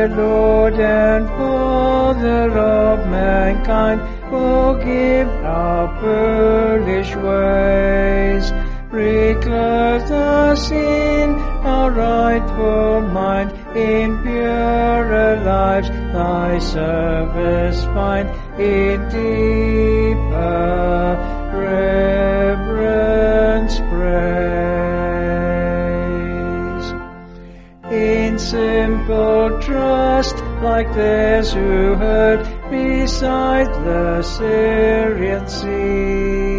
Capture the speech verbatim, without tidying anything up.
dear Lord and Father of mankind, forgive our foolish ways. Reclothe us in our rightful mind, in purer lives thy service find, in deeper reverence praise. In simple trust, like theirs who heard beside the Syrian sea,